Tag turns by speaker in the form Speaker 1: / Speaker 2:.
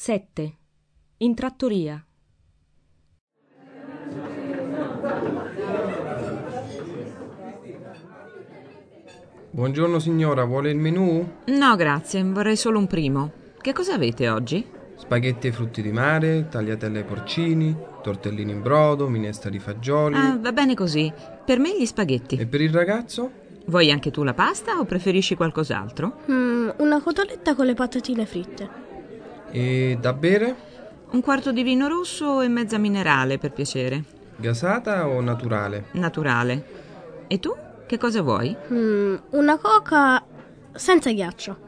Speaker 1: 7. In trattoria.
Speaker 2: Buongiorno signora, vuole il menù?
Speaker 3: No, grazie, vorrei solo un primo. Che cosa avete oggi?
Speaker 2: Spaghetti ai frutti di mare, tagliatelle ai porcini, tortellini in brodo, minestra di fagioli.
Speaker 3: Ah, va bene così. Per me gli spaghetti.
Speaker 2: E per il ragazzo?
Speaker 3: Vuoi anche tu la pasta o preferisci qualcos'altro?
Speaker 4: Una cotoletta con le patatine fritte.
Speaker 2: E da bere?
Speaker 3: Un quarto di vino rosso e mezza minerale, per piacere.
Speaker 2: Gasata o naturale?
Speaker 3: Naturale. E tu? Che cosa vuoi?
Speaker 4: Una coca senza ghiaccio.